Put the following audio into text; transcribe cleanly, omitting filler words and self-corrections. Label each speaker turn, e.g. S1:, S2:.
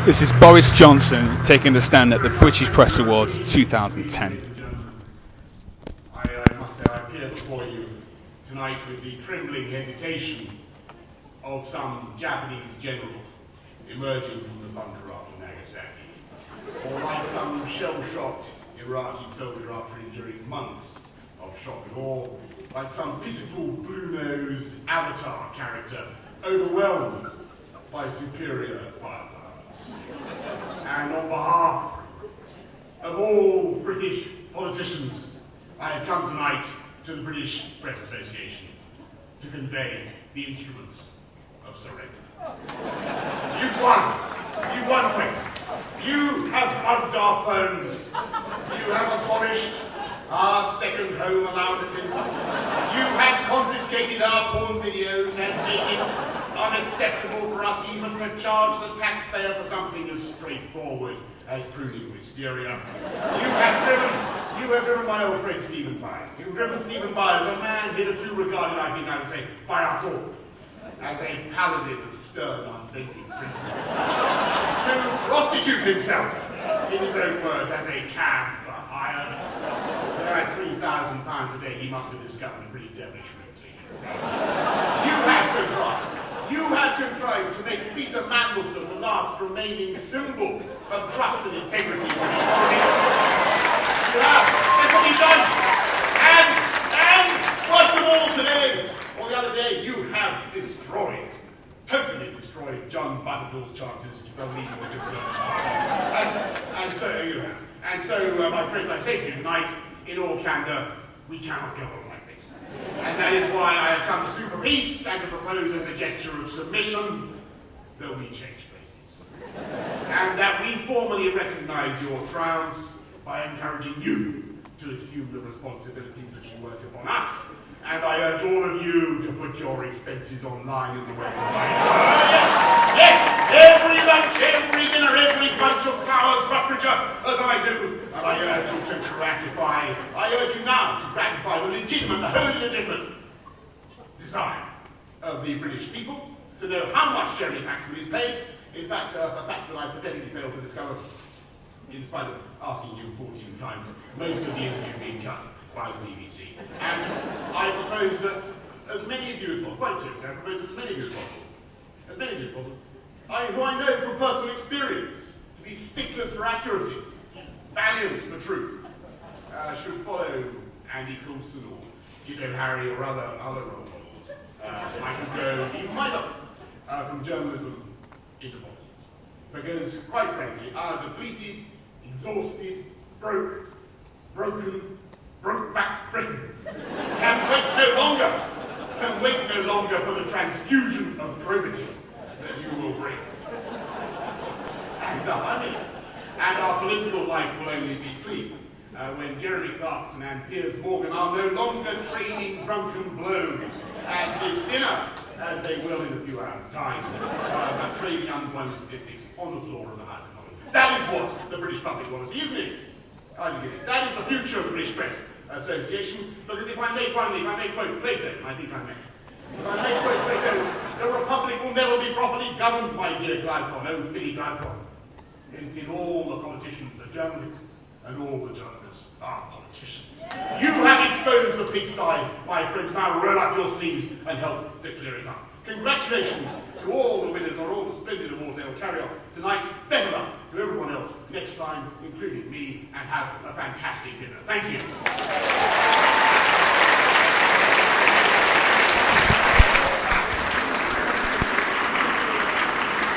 S1: This is Boris Johnson taking the stand at the British Press Awards 2010.
S2: I must say I appear before you tonight with the trembling hesitation of some Japanese general emerging from the bunker after Nagasaki, or like some shell-shocked Iraqi soldier after enduring months of shock and awe, like some pitiful blue-nosed avatar character overwhelmed by superior firepower. And on behalf of all British politicians, I have come tonight to the British Press Association to convey the instruments of surrender. You've won. You've won, Press. You have bugged our phones. You have abolished our second home allowances. You have confiscated our porn videos and made it unacceptable for us even to charge the taxpayer for something as straightforward as pruning wisteria. You have driven my old friend Stephen Byers. You've driven Stephen Byers, a man hitherto regarded, I think I would say, by us all, as a paladin of stern, unthinking principle, to prostitute himself, in his own words, as a cab for hire. There at £3,000 a day, he must have discovered a pretty devilish routine. You have contrived to make Peter Mandelson the last remaining symbol of trust and integrity in the politics. You have. That's what you've done. And worst of all today, or the other day, you have destroyed, totally destroyed John Butterfield's chances of leading the Conservative Party. And so you have. And so, my friends, I say to you tonight, in all candour, we cannot go on like this. And that is why I have come to sue for peace and to propose as a gesture of submission that we change places. And that we formally recognise your triumphs by encouraging you to assume the responsibilities that you work upon us. And I urge all of you to put your expenses online in the way of Yes, every lunch, every dinner, every bunch of flowers, Buckridger, as I do. And I urge you to gratify, I urge you now to gratify the legitimate, the wholly legitimate desire of the British people to know how much Jeremy Paxman is paid. In fact, a fact that I pathetically failed to discover, in spite of asking you 14 times, most of the interview being cut by the BBC. And I propose that as many of you as possible, quite seriously, I propose that as many of you as possible, who I know from personal experience to be sticklers for accuracy, valiant for truth, should follow Andy Coulson or Guido Harry or other role models. Michael Gove, even myself, from journalism into politics. Because, quite frankly, our depleted, exhausted, broken back Britain can wait no longer for the transfusion of probity that you will bring. And our political life will only be clean when Jeremy Clarkson and Piers Morgan are no longer trading drunken blows at this dinner, as they will in a few hours' time, but trading unemployment statistics on the floor of the House of Commons. That is what the British public want to see, isn't it? I think it is. That is the future of the British Press Association. Because if I may quote Plato, I think I may. If I may quote Plato, the Republic will never be properly governed, my dear Glyphon, oh Billy Glyphon. Hence in all the politicians are journalists, and all the journalists are politicians. You have exposed the pigsty, my friends. Now roll up your sleeves and help to clear it up. Congratulations to all the winners on all the splendid awards they will carry off tonight. Better luck to everyone else next time, including me, and have a fantastic dinner. Thank you.